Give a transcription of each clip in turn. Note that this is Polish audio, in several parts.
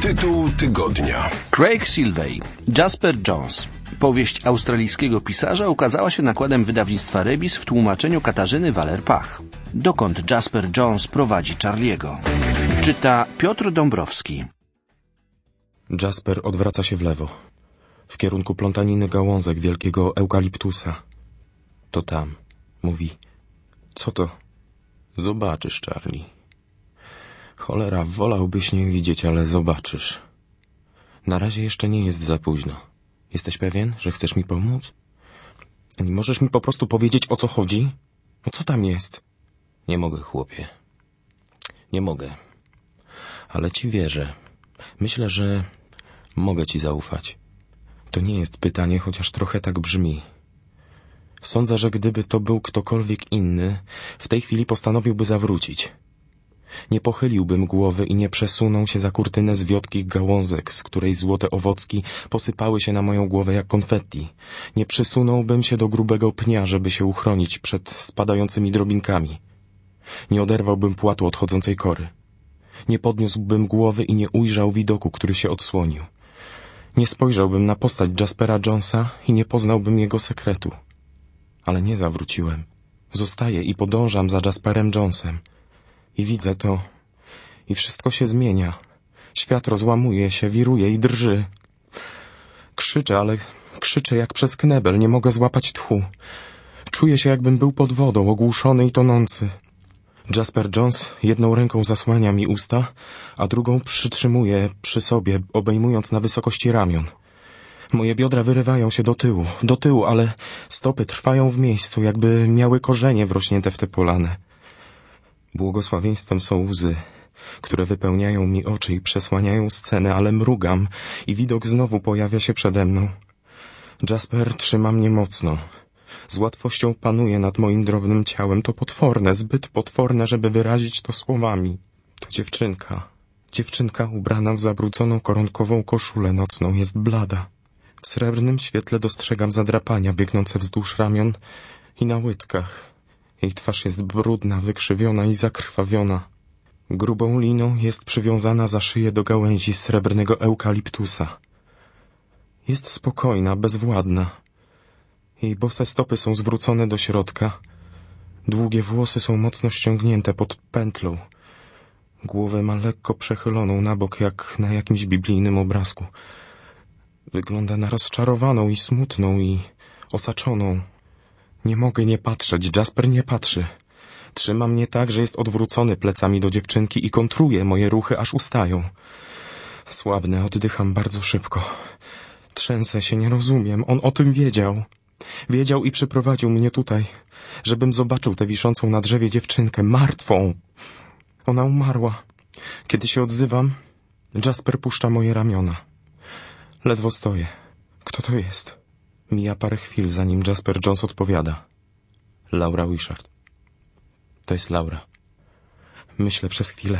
Tytuł tygodnia. Craig Silvey, Jasper Jones. Powieść australijskiego pisarza ukazała się nakładem wydawnictwa Rebis w tłumaczeniu Katarzyny Waler-Pach. Dokąd Jasper Jones prowadzi Charlie'ego? Czyta Piotr Dąbrowski. Jasper odwraca się w lewo, w kierunku plątaniny gałązek wielkiego eukaliptusa. To tam. Mówi. Co to? Zobaczysz, Charlie. Cholera, wolałbyś nie widzieć, ale zobaczysz. Na razie jeszcze nie jest za późno. Jesteś pewien, że chcesz mi pomóc? Nie możesz mi po prostu powiedzieć, o co chodzi? No co tam jest? Nie mogę, chłopie. Nie mogę. Ale ci wierzę. Myślę, że mogę ci zaufać. To nie jest pytanie, chociaż trochę tak brzmi. Sądzę, że gdyby to był ktokolwiek inny, w tej chwili postanowiłby zawrócić. Nie pochyliłbym głowy i nie przesunął się za kurtynę z wiotkich gałązek, z której złote owocki posypały się na moją głowę jak konfetti. Nie przysunąłbym się do grubego pnia, żeby się uchronić przed spadającymi drobinkami. Nie oderwałbym płatu odchodzącej kory. Nie podniósłbym głowy i nie ujrzał widoku, który się odsłonił. Nie spojrzałbym na postać Jaspera Jonesa i nie poznałbym jego sekretu. Ale nie zawróciłem. Zostaję i podążam za Jasperem Jonesem. I widzę to. I wszystko się zmienia. Świat rozłamuje się, wiruje i drży. Krzyczę, ale krzyczę jak przez knebel. Nie mogę złapać tchu. Czuję się, jakbym był pod wodą, ogłuszony i tonący. Jasper Jones jedną ręką zasłania mi usta, a drugą przytrzymuje przy sobie, obejmując na wysokości ramion. Moje biodra wyrywają się do tyłu, ale stopy trwają w miejscu, jakby miały korzenie wrośnięte w tę polanę. Błogosławieństwem są łzy, które wypełniają mi oczy i przesłaniają scenę, ale mrugam i widok znowu pojawia się przede mną. Jasper trzyma mnie mocno. Z łatwością panuje nad moim drobnym ciałem. To potworne, zbyt potworne, żeby wyrazić to słowami. To dziewczynka. Dziewczynka ubrana w zabruconą koronkową koszulę nocną jest blada. W srebrnym świetle dostrzegam zadrapania biegnące wzdłuż ramion i na łydkach. Jej twarz jest brudna, wykrzywiona i zakrwawiona. Grubą liną jest przywiązana za szyję do gałęzi srebrnego eukaliptusa. Jest spokojna, bezwładna. Jej bose stopy są zwrócone do środka. Długie włosy są mocno ściągnięte pod pętlą. Głowę ma lekko przechyloną na bok, jak na jakimś biblijnym obrazku. Wygląda na rozczarowaną i smutną i osaczoną. Nie mogę nie patrzeć. Jasper nie patrzy. Trzyma mnie tak, że jest odwrócony plecami do dziewczynki i kontruje moje ruchy, aż ustają. Słabnę, oddycham bardzo szybko. Trzęsę się, nie rozumiem. On o tym wiedział. Wiedział i przyprowadził mnie tutaj, żebym zobaczył tę wiszącą na drzewie dziewczynkę, martwą. Ona umarła. Kiedy się odzywam, Jasper puszcza moje ramiona. Ledwo stoję. Kto to jest? Mija parę chwil, zanim Jasper Jones odpowiada. Laura Wishart. To jest Laura. Myślę przez chwilę.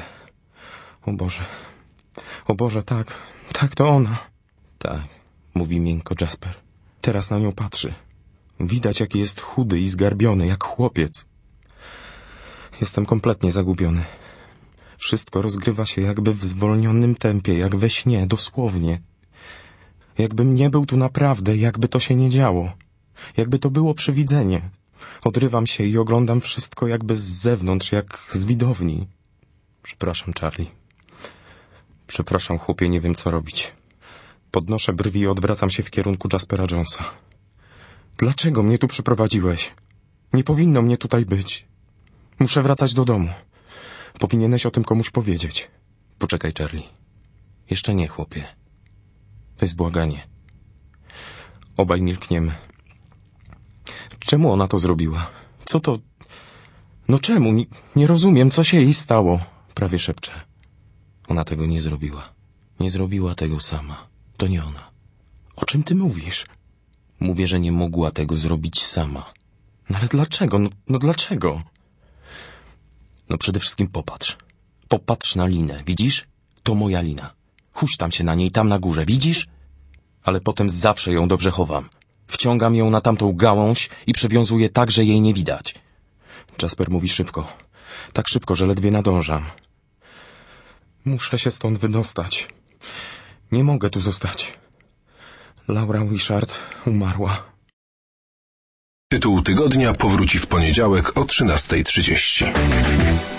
O Boże, tak. Tak, to ona. Tak, mówi miękko Jasper. Teraz na nią patrzy. Widać, jaki jest chudy i zgarbiony, jak chłopiec. Jestem kompletnie zagubiony. Wszystko rozgrywa się jakby w zwolnionym tempie, jak we śnie, dosłownie. Jakbym nie był tu naprawdę, jakby to się nie działo. Jakby to było przywidzenie. Odrywam się i oglądam wszystko jakby z zewnątrz, jak z widowni. Przepraszam, Charlie. Przepraszam, chłopie, nie wiem, co robić. Podnoszę brwi i odwracam się w kierunku Jaspera Jonesa. Dlaczego mnie tu przyprowadziłeś? Nie powinno mnie tutaj być. Muszę wracać do domu. Powinieneś o tym komuś powiedzieć. Poczekaj, Charlie. Jeszcze nie, chłopie. To jest błaganie. Obaj milkniemy. Czemu ona to zrobiła? Co to... No czemu? Nie rozumiem, co się jej stało. Prawie szepczę. Ona tego nie zrobiła. Nie zrobiła tego sama. To nie ona. O czym ty mówisz? Mówię, że nie mogła tego zrobić sama. No ale dlaczego? No dlaczego? No przede wszystkim popatrz. Popatrz na linę, widzisz? To moja lina. Huśtam się na niej tam na górze, widzisz? Ale potem zawsze ją dobrze chowam. Wciągam ją na tamtą gałąź i przewiązuję tak, że jej nie widać. Jasper mówi szybko. Tak szybko, że ledwie nadążam. Muszę się stąd wydostać. Nie mogę tu zostać. Laura Wishart umarła. Tytuł tygodnia powróci w poniedziałek o 13:30.